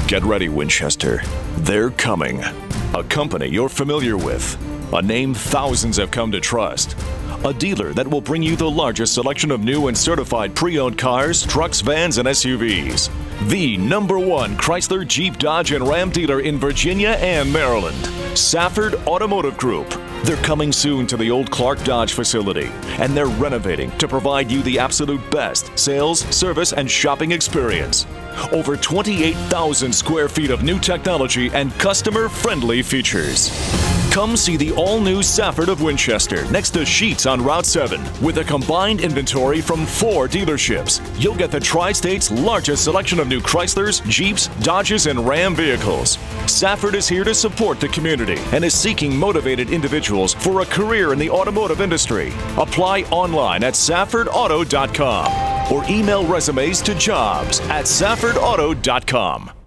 Get ready, Winchester. They're coming. A company you're familiar with. A name thousands have come to trust. A dealer that will bring you the largest selection of new and certified pre-owned cars, trucks, vans, and SUVs. The #1 Chrysler, Jeep, Dodge, and Ram dealer in Virginia and Maryland. Safford Automotive Group. They're coming soon to the old Clark Dodge facility, and they're renovating to provide you the absolute best sales, service, and shopping experience. Over 28,000 square feet of new technology and customer-friendly features. Come see the all-new Safford of Winchester next to Sheetz on Route 7. With a combined inventory from 4 dealerships, you'll get the Tri-State's largest selection of new Chryslers, Jeeps, Dodges, and Ram vehicles. Safford is here to support the community and is seeking motivated individuals for a career in the automotive industry. Apply online at SaffordAuto.com or email resumes to jobs@SaffordAuto.com.